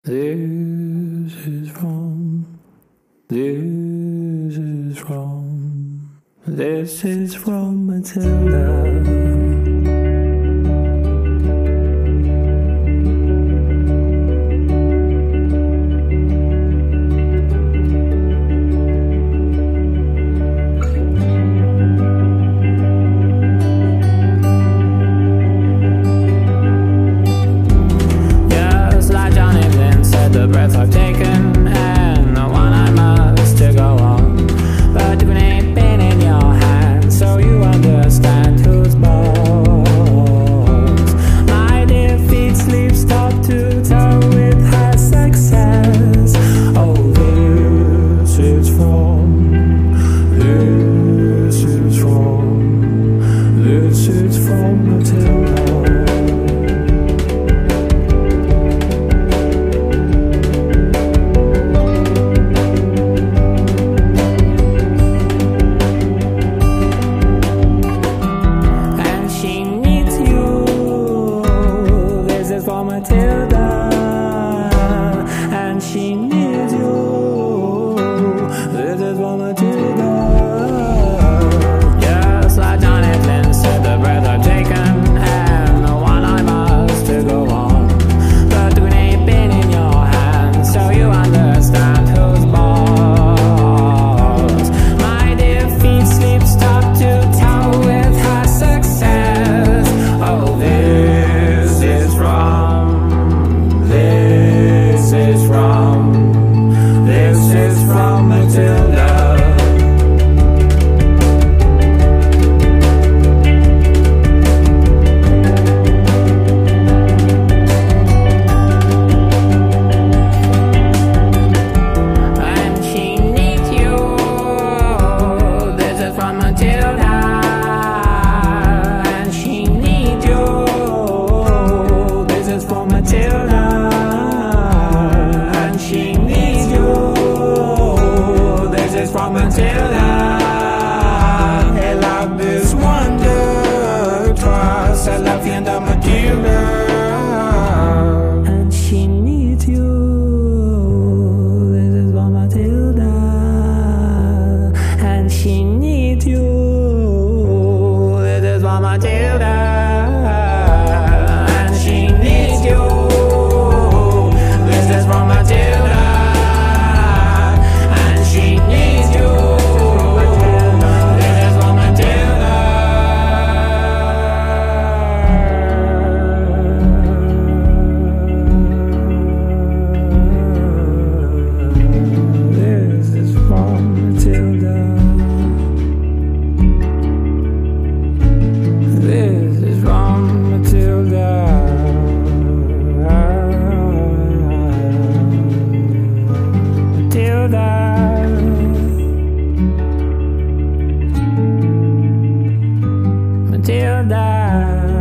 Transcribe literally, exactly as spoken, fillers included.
This is from, this is from, this is from Matilda. The breath I've taken and the one I must to go on, but you ain't been in your hand, so you understand who's boss. My defeat sleeps top to toe with her success. Oh, this is from, this is from, this is from Matilda. Matilda, and she needs you. This is for Matilda. Just like Johnny Flynn said, the breath I've taken and the one I must to go on, but it ain't been in your hands, so you understand who's boss. My defeat sleeps top to toe with her success. Oh, this is from, this is from Matilda. And she needs you. This is from Matilda. And she needs you. This is for Matilda. And she needs you. This is from Matilda. Hey, love this wonder, trust, I love you and Matilda. And she needs you. This is from Matilda. And she needs you. This is from Matilda. And she needs you. This is from Matilda. Matilda.